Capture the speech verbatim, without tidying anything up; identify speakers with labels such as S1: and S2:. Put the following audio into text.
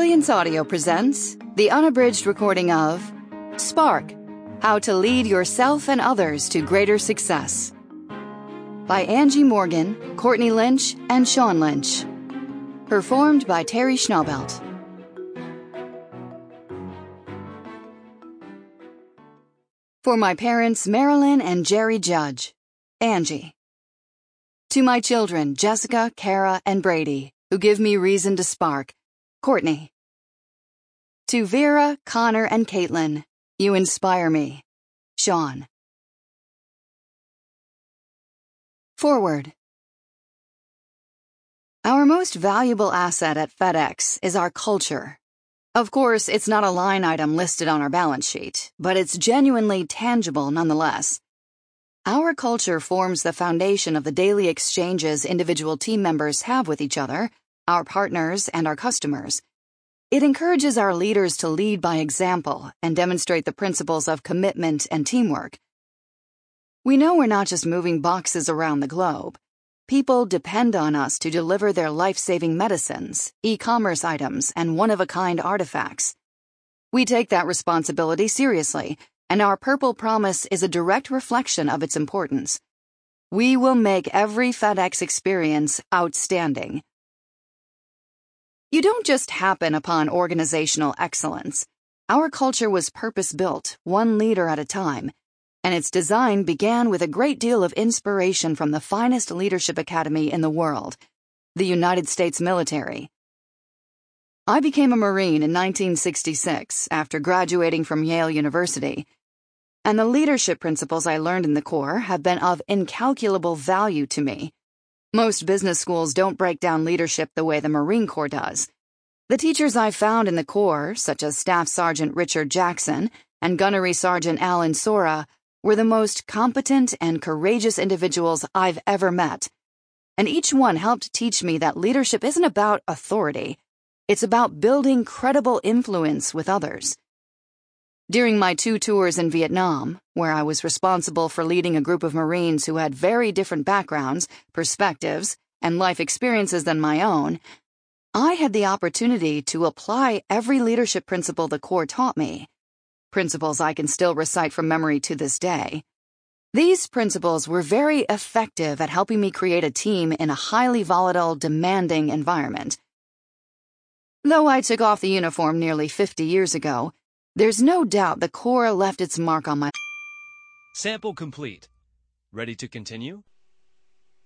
S1: Brilliance Audio presents the unabridged recording of Spark: How to Lead Yourself and Others to Greater Success by Angie Morgan, Courtney Lynch, and Sean Lynch. Performed by Terry Schnaubelt. For my parents, Marilyn and Jerry Judge. Angie. To my children, Jessica, Kara, and Brady, who give me reason to spark. Courtney. To Vera, Connor, and Caitlin, you inspire me. Sean. Forward. Our most valuable asset at FedEx is our culture. Of course, it's not a line item listed on our balance sheet, but it's genuinely tangible nonetheless. Our culture forms the foundation of the daily exchanges individual team members have with each other, our partners, and our customers. It encourages our leaders to lead by example and demonstrate the principles of commitment and teamwork. We know we're not just moving boxes around the globe. People depend on us to deliver their life-saving medicines, e-commerce items, and one-of-a-kind artifacts. We take that responsibility seriously, and our Purple Promise is a direct reflection of its importance. We will make every FedEx experience outstanding. You don't just happen upon organizational excellence. Our culture was purpose-built, one leader at a time, and its design began with a great deal of inspiration from the finest leadership academy in the world, the United States military. I became a Marine in nineteen sixty-six after graduating from Yale University, and the leadership principles I learned in the Corps have been of incalculable value to me. Most business schools don't break down leadership the way the Marine Corps does. The teachers I found in the Corps, such as Staff Sergeant Richard Jackson and Gunnery Sergeant Alan Sora, were the most competent and courageous individuals I've ever met. And each one helped teach me that leadership isn't about authority. It's about building credible influence with others. During my two tours in Vietnam, where I was responsible for leading a group of Marines who had very different backgrounds, perspectives, and life experiences than my own, I had the opportunity to apply every leadership principle the Corps taught me, principles I can still recite from memory to this day. These principles were very effective at helping me create a team in a highly volatile, demanding environment. Though I took off the uniform nearly fifty years ago, there's no doubt the Corps left its mark on my...
S2: Sample complete. Ready to continue?